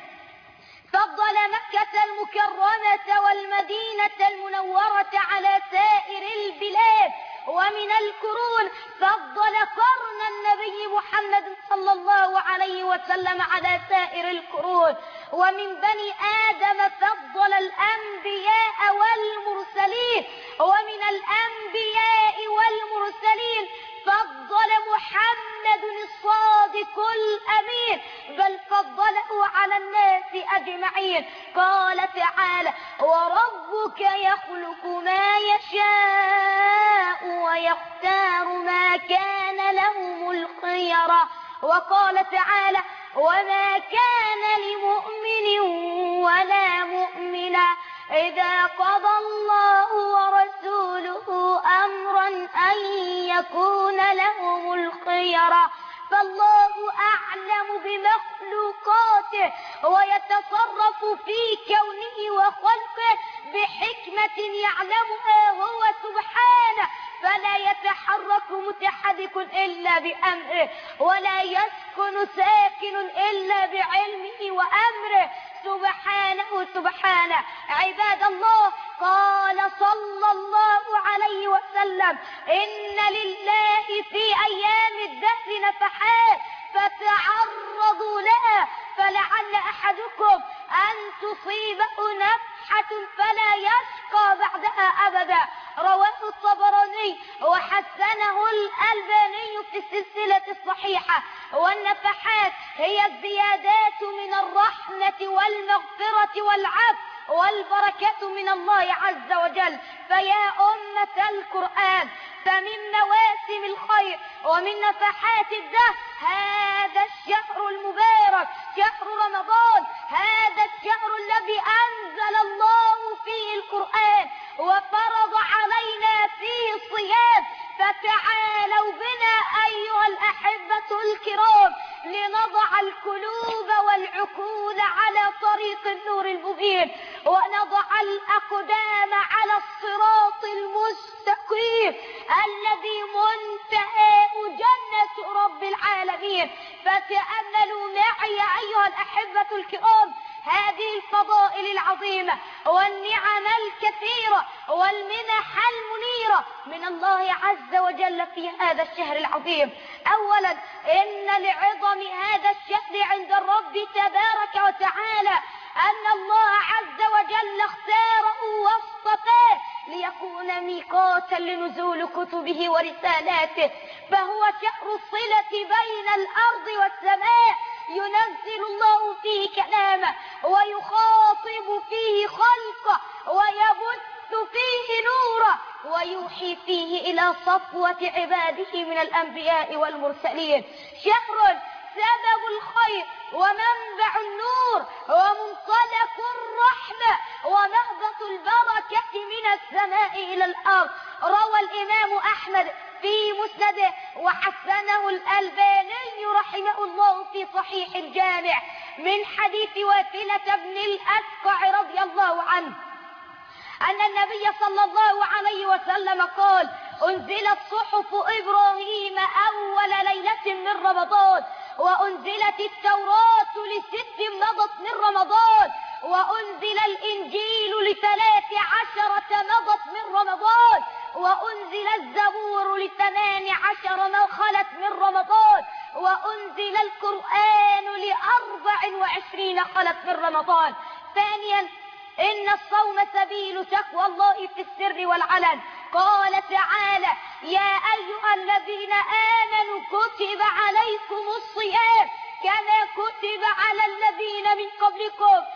فضل مكة المكرمة والمدينة المنورة على سائر البلاد، ومن القرون فضل قرن النبي محمد صلى الله عليه وسلم على سائر القرون، ومن بني آدم فضل الأنبياء والمرسلين، ومن الأنبياء والمرسلين فضل محمد الصادق الأمين، بل فضله على الناس أجمعين. قال تعالى: وربك يخلق ما يشاء ويختار ما كان لهم الخيرة. وقال تعالى: وما كان لمؤمن ولا مؤمنة إذا قضى الله ورسوله أمرا أن يكون لهم الخيرة. فالله أعلم بمخلوقاته ويتصرف في كونه وخلقه بحكمة يعلمها هو سبحانه، فلا يتحرك متحرك إلا بأمره، ولا يسكن ساكن إلا بعلمه وأمره سبحانه. عباد الله، قال صلى الله عليه وسلم: إن لله في أيام الدهر نفحات فتعرضوا لها، فلعل أحدكم أن تصيبه نفحة فلا يشقى بعدها أبدا. رواه الطبراني وحسنه الألباني في السلسلة الصحيحة. والنفحات هي الزيادات من الرحمة والمغفرة والعفو والبركة من الله عز وجل. فيا أمة القرآن، فمن مواسم الخير ومن نفحات الدهر هذا الشهر المبارك، شهر رمضان، هذا الشهر الذي أنزل الله فيه القرآن وفرض علينا فيه الصيام. فتعالوا بنا أيها الأحبة الكرام لنضع القلوب والعقول على طريق النور المبين، ونضع الأقدام على الصراط المستقيم الذي منتهى جنة رب العالمين. فتأملوا معي أيها الأحبة الكرام هذه الفضائل العظيمة والنعم الكثيرة والمنح المنيرة من الله عز وجل في هذا الشهر العظيم. أولا، إن لعظم هذا الشهر عند الرب تبارك وتعالى أن الله عز وجل اختاره واصطفاه ليكون ميقاتا لنزول كتبه ورسالاته، فهو شهر الصلة بين الأرض والسماء، ينزل الله فيه كلامه ويخاطب فيه خلقه ويبث فيه نوره ويوحي فيه إلى صفوة عباده من الأنبياء والمرسلين. شهر سبب الخير ومنبع النور ومنطلق الرحمة ومهبط البركة من السماء إلى الأرض. روى الإمام أحمد في مسنده وحسنه الألباني رحمه الله في صحيح الجامع
من حديث واثلة بن الأسقع رضي الله عنه أن النبي صلى الله عليه وسلم قال: أنزلت صحف إبراهيم أول ليلة من رمضان، وأنزلت التوراة ل6 مضت من رمضان، وأنزل الإنجيل ل13 مضت من رمضان، وأنزل الزبور ل18 ما خلت من رمضان، وأنزل القرآن ل24 خلت من رمضان. ثانيا، إن الصوم سبيل تقوى الله في السر والعلن. قال تعالى: يا أيها الذين آمنوا كتب عليكم الصيام كما كتب على الذين من قبلكم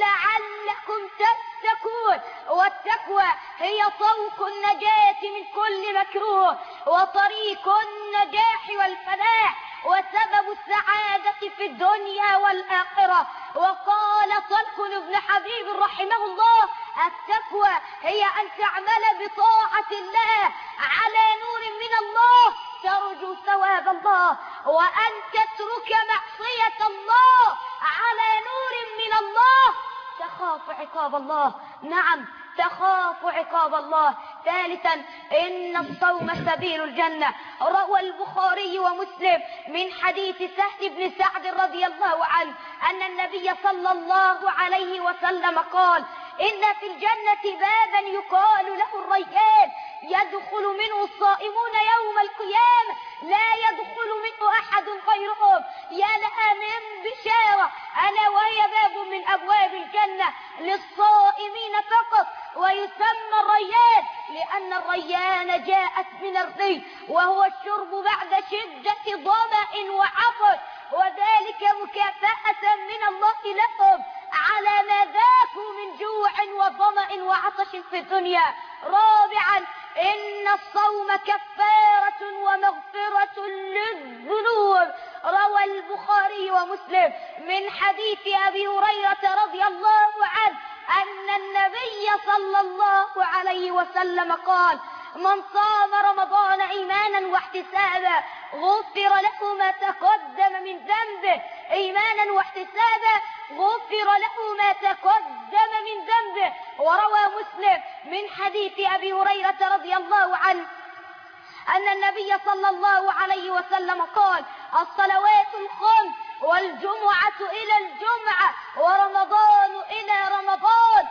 لعلكم تتقون. والتقوى هي طوق النجاة من كل مكروه وطريق النجاح والفلاح وسبب السعادة في الدنيا والآخرة. وقال طلق بن حبيب رحمه الله: التقوى هي أن تعمل بطاعة الله على نور من الله ترجو ثواب الله، وأن تترك معصية الله على نور من الله تخاف عقاب الله. نعم، تخاف عقاب الله. ثالثا، إن الصوم سبيل الجنة. روى البخاري ومسلم من حديث سهل بن سعد رضي الله عنه أن النبي صلى الله عليه وسلم قال: إن في الجنة بابا يقال له الريان، يدخل منه الصائمون يوم القيامة لا يدخل منه أحد غيرهم. يا لها من بشارة، أنا وهي باب من أبواب الجنة للصائمين فقط، ويسمى الريان لأن الريان جاءت من الري، وهو الشرب بعد شدة ظمأ وعطش، وذلك مكافأة من الله لهم على ما ذاقوا من جوع وظمأ وعطش في الدنيا. رابعا، إن الصوم كفارة ومغفرة للذنوب. روى البخاري ومسلم من حديث أبي هريرة رضي الله عنه أن النبي صلى الله عليه وسلم قال: من صام رمضان إيمانا واحتسابا غفر له ما تقدم من ذنبه. إيمانا واحتسابا غفر له ما تقدم من ذنبه. وروى مسلم من حديث أبي هريرة رضي الله عنه أن النبي صلى الله عليه وسلم قال: الصلوات الخمس والجمعة إلى الجمعة ورمضان إلى رمضان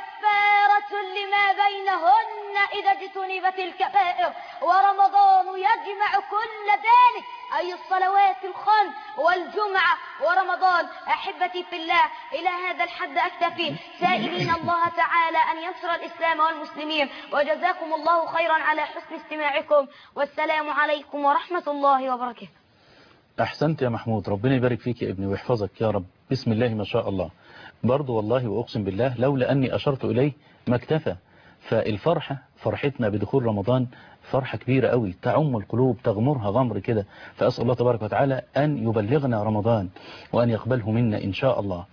كفارة لما بينهن إذا اجتنبت الكبائر. ورمضان يجمع كل ذلك، أي الصلوات الخمس والجمعة ورمضان. أحبتي في الله، إلى هذا الحد أكتفي، سائلين الله تعالى أن ينصر الإسلام والمسلمين. وجزاكم الله خيرا على حسن استماعكم، والسلام عليكم ورحمة الله وبركاته.
أحسنت يا محمود، ربنا يبارك فيك يا ابني ويحفظك يا رب. بسم الله ما شاء الله. برضو والله وأقسم بالله لولا أني أشرت إليه ما اكتفى. فالفرحة فرحتنا بدخول رمضان فرحة كبيرة قوي تعم القلوب تغمرها غمر كده. فأسأل الله تبارك وتعالى أن يبلغنا رمضان وأن يقبله منا إن شاء الله.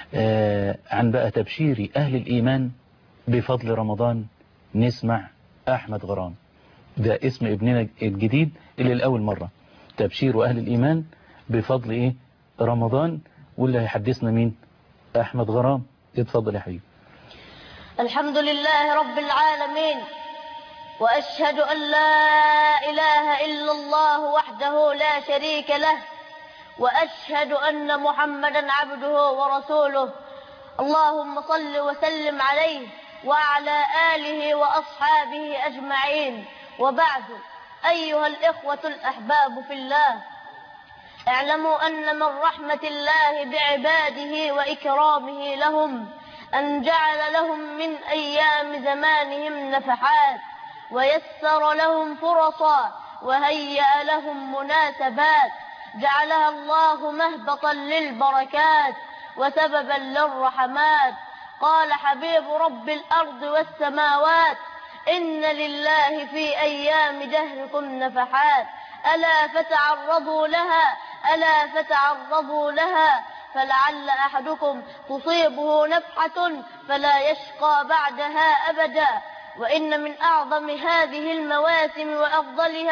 عن بقى تبشير أهل الإيمان بفضل رمضان نسمع أحمد غرام. ده اسم ابننا الجديد اللي لأول مرة. تبشير أهل الإيمان بفضل إيه؟ رمضان. واللي هيحدثنا مين؟ أحمد غرام. اتفضل يا حبيبي.
الحمد لله رب العالمين، وأشهد أن لا إله إلا الله وحده لا شريك له، وأشهد أن محمدا عبده ورسوله. اللهم صل وسلم عليه وعلى آله وأصحابه أجمعين. وبعد، أيها الإخوة الأحباب في الله، اعلموا أن من رحمة الله بعباده وإكرامه لهم أن جعل لهم من أيام زمانهم نفحات، ويسر لهم فرصا، وهيأ لهم مناسبات جعلها الله مهبطا للبركات وسببا للرحمات. قال حبيب رب الأرض والسماوات: إن لله في أيام دهركم نفحات، ألا فتعرضوا لها، ألا فتعرضوا لها، فلعل أحدكم تصيبه نفحة فلا يشقى بعدها أبدا. وإن من أعظم هذه المواسم وأفضلها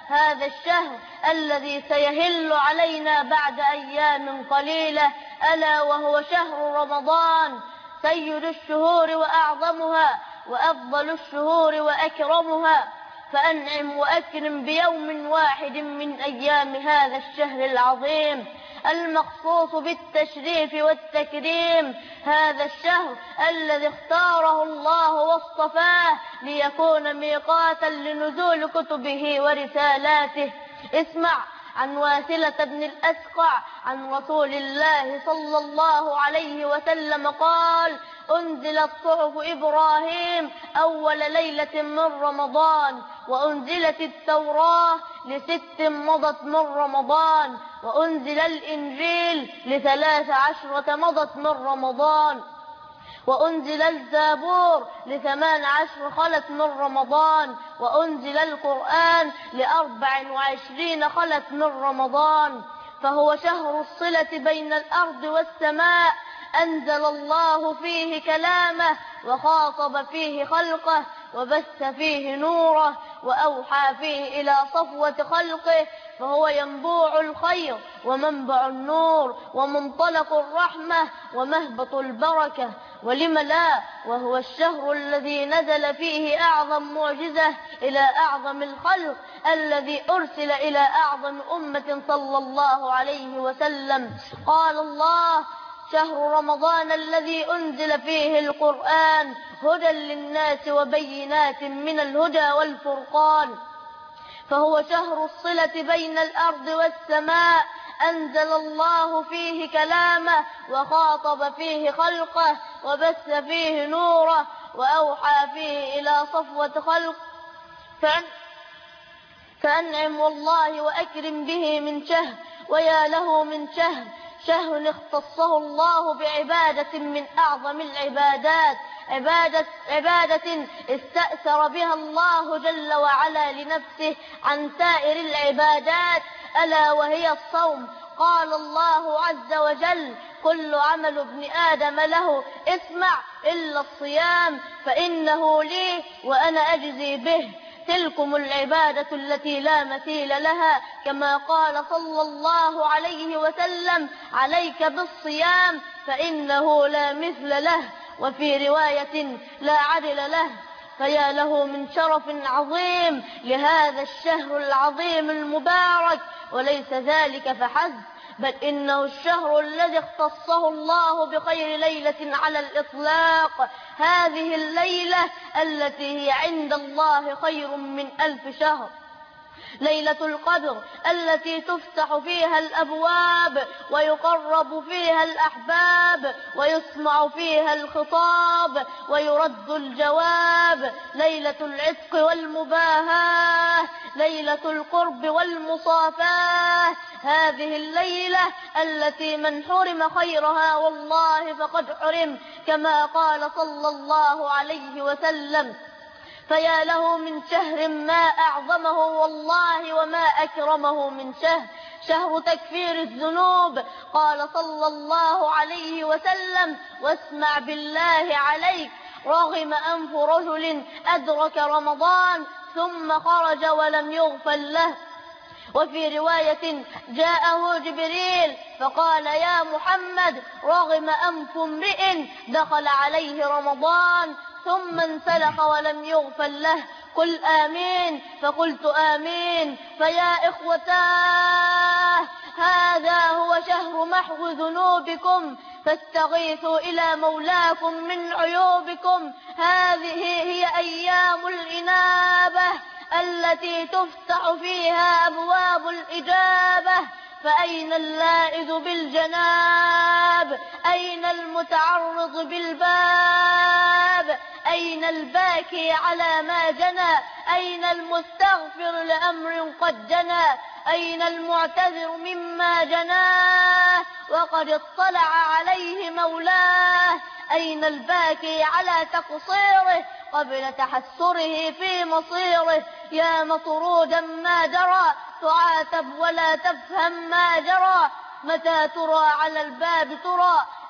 هذا الشهر الذي سيهل علينا بعد أيام قليلة، ألا وهو شهر رمضان، سيد الشهور وأعظمها وأفضل الشهور وأكرمها. فأنعم وأكرم بيوم واحد من أيام هذا الشهر العظيم المخصوص بالتشريف والتكريم، هذا الشهر الذي اختاره الله واصطفاه ليكون ميقاتا لنزول كتبه ورسالاته. اسمع عن واثلة بن الأسقع عن رسول الله صلى الله عليه وسلم قال: أنزلت صحف إبراهيم أول ليلة من رمضان، وأنزلت التوراة ل6 مضت من رمضان، وأنزل الإنجيل ل13 مضت من رمضان، وأنزل الزبور ل18 خلت من رمضان، وأنزل القرآن ل24 خلت من رمضان. فهو شهر الصلة بين الأرض والسماء، أنزل الله فيه كلامه وخاطب فيه خلقه وبث فيه نوره وأوحى فيه إلى صفوة خلقه، فهو ينبوع الخير ومنبع النور ومنطلق الرحمة ومهبط البركة. ولم لا، وهو الشهر الذي نزل فيه أعظم معجزة إلى أعظم الخلق، الذي أرسل إلى أعظم أمة صلى الله عليه وسلم. قال الله: شهر رمضان الذي أنزل فيه القرآن هدى للناس وبينات من الهدى والفرقان. فهو شهر الصلة بين الأرض والسماء، أنزل الله فيه كلامه وخاطب فيه خلقه وبث فيه نوره وأوحى فيه إلى صفوة خلق. فأنعم والله وأكرم به من شهر، ويا له من شهر اختصه الله بعبادة من أعظم العبادات، عبادة استأثر بها الله جل وعلا لنفسه عن سائر العبادات، ألا وهي الصوم. قال الله عز وجل: كل عمل ابن آدم له، اسمع، إلا الصيام فإنه لي وأنا أجزي به. تلكم العبادة التي لا مثيل لها، كما قال صلى الله عليه وسلم: عليك بالصيام فإنه لا مثل له، وفي رواية: لا عدل له. فيا له من شرف عظيم لهذا الشهر العظيم المبارك. وليس ذلك فحسب، بل إنه الشهر الذي اختصه الله بخير ليلة على الإطلاق، هذه الليلة التي هي عند الله خير من 1000 شهر، ليلة القدر التي تفتح فيها الأبواب ويقرب فيها الأحباب ويسمع فيها الخطاب ويرد الجواب، ليلة العتق والمباهاة، ليلة القرب والمصافاة. هذه الليلة التي من حرم خيرها والله فقد حرم، كما قال صلى الله عليه وسلم: فيا له من شهر ما أعظمه والله وما أكرمه من شهر تكفير الذنوب. قال صلى الله عليه وسلم: واسمع بالله عليك، رغم أنف رجل أدرك رمضان ثم خرج ولم يغفر له. وفي رواية: جاءه جبريل فقال: يا محمد، رغم أنف امرئ دخل عليه رمضان ثم انسلخ ولم يغفر له، قل آمين. فقلت آمين. فيا إخوتاه، هذا هو شهر محو ذنوبكم، فاستغيثوا إلى مولاكم من عيوبكم. هذه هي أيام الإنابة التي تفتح فيها أبواب الإجابة. فأين اللائذ بالجناب؟ أين المتعرض بالباب؟ أين الباكي على ما جنى؟ أين المستغفر لأمر قد جنى؟ أين المعتذر مما جناه وقد اطلع عليه مولاه؟ أين الباكي على تقصيره قبل تحسره في مصيره؟ يا مطرودا ما درى، تعاتب ولا تفهم ما جرى، متى ترى على الباب ترى،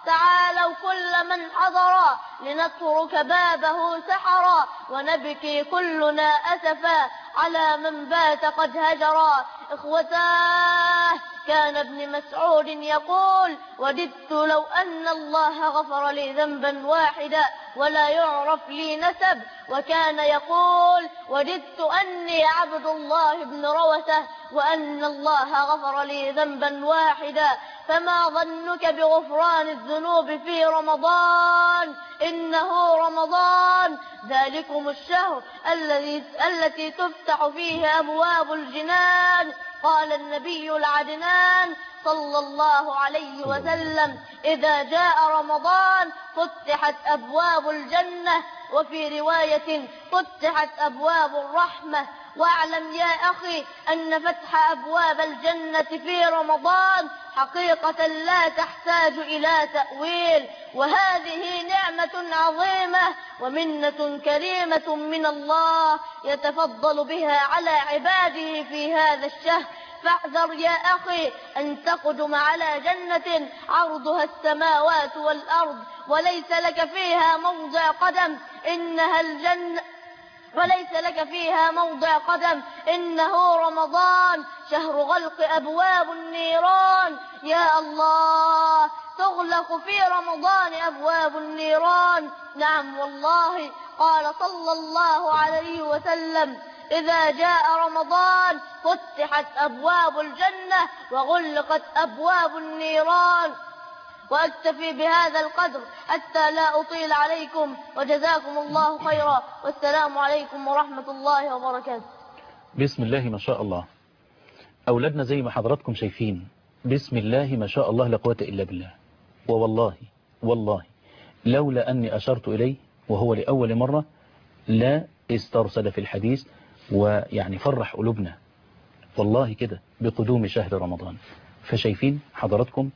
تعالوا كل من حضر لنترك بابه سحرا ونبكي كلنا أسفا على من بات قد هجرا. إخوتاه كان ابن مسعود يقول وددت لو أن الله غفر لي ذنبا واحدا ولا يعرف لي نسب. وكان يقول وددت أني عبد الله بن روثة وأن الله غفر لي ذنبا واحدا. فما ظنك بغفران الذنوب في رمضان؟ إنه رمضان ذلكم الشهر التي تفتح فيه أبواب الجنان. قال النبي العدنان صلى الله عليه وسلم إذا جاء رمضان فتحت أبواب الجنة، وفي رواية فتحت أبواب الرحمة. واعلم يا أخي أن فتح أبواب الجنة في رمضان حقيقة لا تحتاج إلى تأويل، وهذه نعمة عظيمة ومنة كريمة من الله يتفضل بها على عباده في هذا الشهر. فاحذر يا أخي أن تقدم على جنة عرضها السماوات والأرض وليس لك فيها موضع قدم، إنها الجنة وليس لك فيها موضع قدم. إنه رمضان شهر غلق أبواب النيران. يا الله تغلق في رمضان أبواب النيران. نعم والله قال صلى الله عليه وسلم إذا جاء رمضان فتحت أبواب الجنة وغلقت أبواب النيران. وأكتفي بهذا القدر حتى لا أطيل عليكم، وجزاكم الله خيرا، والسلام عليكم ورحمة الله وبركاته.
بسم الله ما شاء الله، أولادنا زي ما حضراتكم شايفين بسم الله ما شاء الله لا قوة إلا بالله. والله لولا أني أشرت إليه وهو لأول مرة لا استرسل في الحديث ويعني فرح قلوبنا والله كده بقدوم شهر رمضان. فشايفين حضراتكم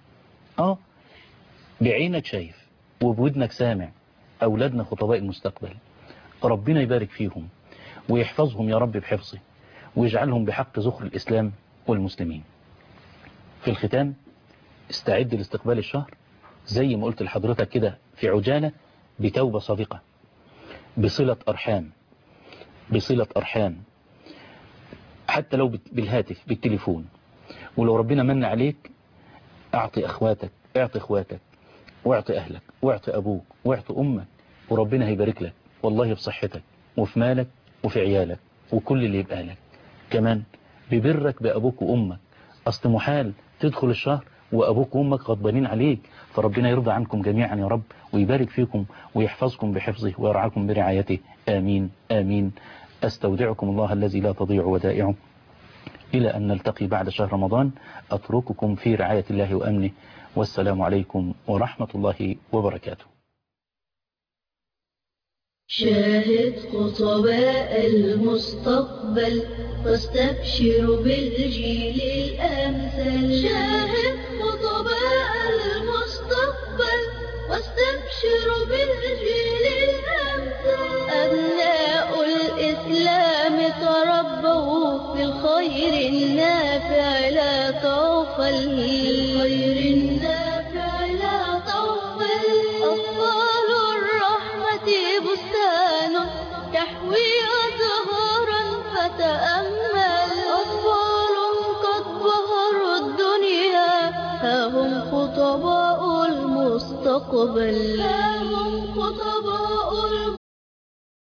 بعينك شايف وبودنك سامع أولادنا خطباء المستقبل، ربنا يبارك فيهم ويحفظهم يا رب بحفظه ويجعلهم بحق زخر الإسلام والمسلمين. في الختام استعد لاستقبال الشهر زي ما قلت لحضرتك كده في عجالة بتوبة صادقة بصلة أرحام حتى لو بالهاتف بالتليفون. ولو ربنا من عليك اعطي اخواتك واعطي اهلك واعطي ابوك واعطي امك، وربنا هيبارك لك والله في صحتك وفي مالك وفي عيالك وكل اللي يبقى لك. كمان ببرك بابوك وامك، اصل محال تدخل الشهر وابوك وامك غضبانين عليك، فربنا يرضى عنكم جميعا يا رب ويبارك فيكم ويحفظكم بحفظه ويرعاكم برعايته. آمين آمين. أستودعكم الله الذي لا تضيع ودائعه إلى أن نلتقي بعد شهر رمضان. أترككم في رعاية الله وأمنه، والسلام عليكم ورحمة الله وبركاته.
شاهد خطباء المستقبل واستبشر بالجيل الأمثل. شاهد خطباء المستقبل واستبشر بالجيل الأمثل. أبناء الإسلام تربوا في الخير النافع لا طوفل. أطفال الرحمة بستان تحوي أزهارا فتأمل. أطفال قد بهروا الدنيا ها هم خطباء المستقبل.